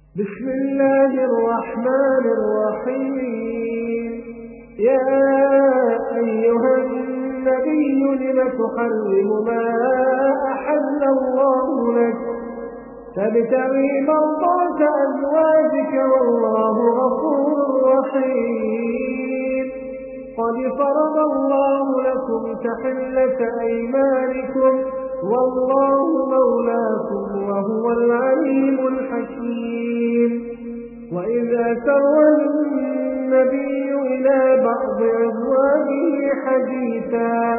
بسم الله الرحمن الرحيم. يا أيها النبي لم تحرم ما أحل الله لك تبتغي مرضات أزواجك والله غفور رحيم. قد فرض الله لكم تحلة أيمانكم والله مولاكم وهو العليم الحكيم. وإذا سر النبي إلى بعض أزواجه حديثا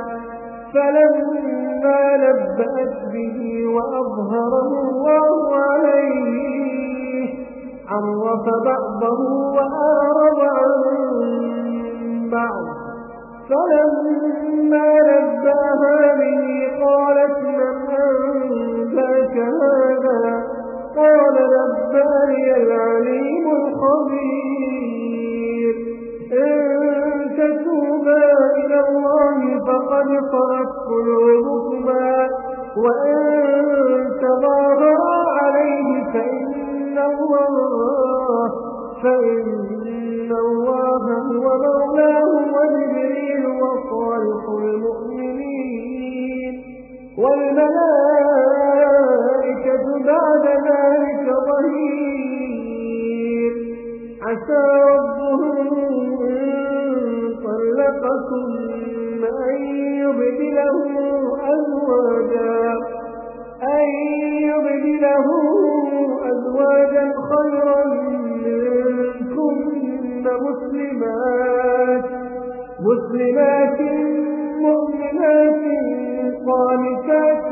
فلما نبأت به وأظهره الله عليه عرف بعضه وأعرض عن بعض. فلما نبأها به قالت من أنباك هذا؟ قال نبأني العليم الخبير. إن تتوبا إلى الله فقد صغت قلوبكما وإن تظاهرا عليه فإن الله هو مولاه وجبريل وصالح المؤمنين والملائكة بعد ذلك ظهير. عسى ربه إن طلقكن أن يبدله أزواجا خيرا منكن مسلمات مؤمنات قانتات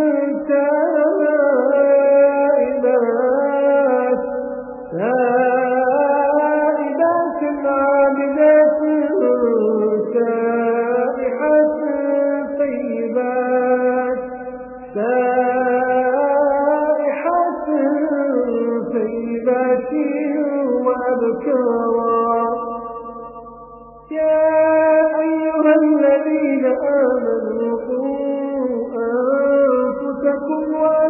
تائبات عابدات سائحات طيبات وأبكارا. يا أيها الذين آمنوا قوا أنفسكم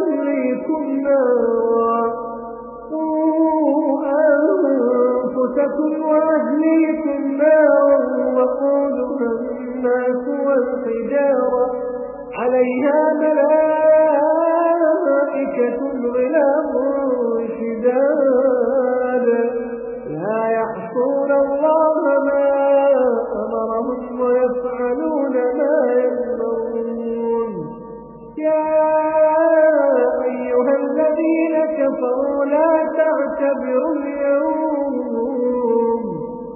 وأهليكم نارا وقودها الناس والحجارة عليها ملائكة غلاظ شداد لا يعصون الله ما أمرهم ويفعلون ما يؤمرون. يا أيها الذين كفروا لا تعتبروا اليوم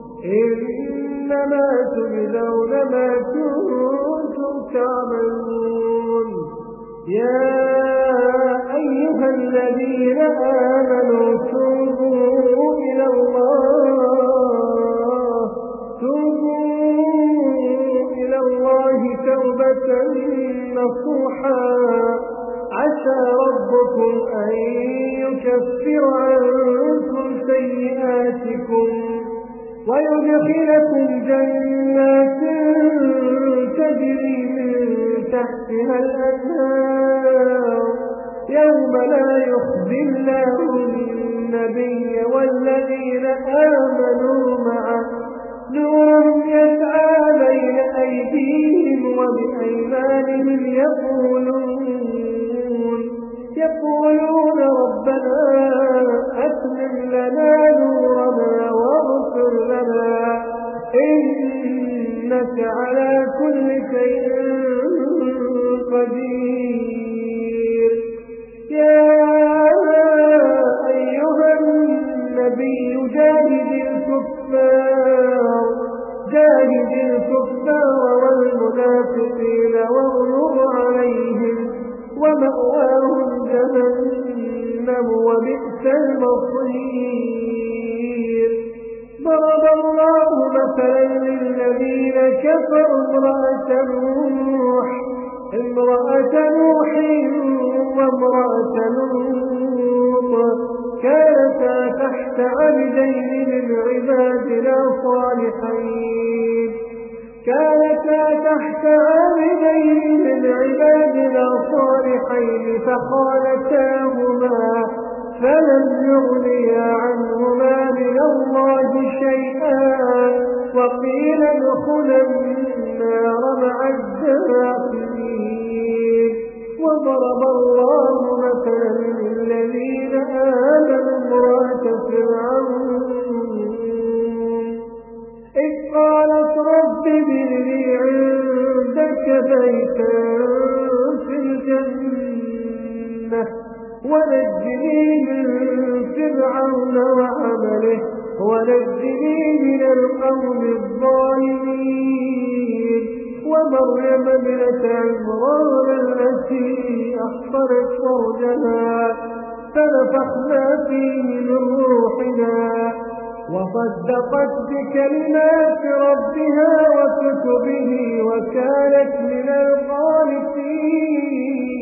إنما تجزون ما كنتم تعملون. يا أيها الذين آمنوا توبوا إلى الله توبة نصوحا عسى ربكم أن يكفر عنكم سيئاتكم ويدخلكم جنات تجري من تحتها الأنهار يوم لا يخزي الله النبي والذين آمنوا معه نورهم يسعى بين أيديهم وبأيمانهم يقولون ربنا أتمم لنا نورنا واغفر لنا إنك على كل شيء قدير. يا أيها النبي جاهد الكفار والمنافقين واغلظ عليهم ومأواهم جهنم وبئس المصير. ضرب الله مثلا للذين كفروا امرأة نوح وامرأة لوط كانتا تحت عبدين من عبادنا صالحين فلم يغنيا عنهما من الله شيئا وقيل ادخلا النار مع الداخلين. وضرب الله مثلا للذين آمنوا امرأة فرعون إذ قالت رب ابن لي عندك بيتا في الجنة ونجني من فرعون وعمله ونجني من القوم الظالمين. ومريم ابنة عمران التي أحصنت فرجها فنفخنا فيه من روحنا وصدقت بكلمات ربها وكتبه وكانت من القانتين.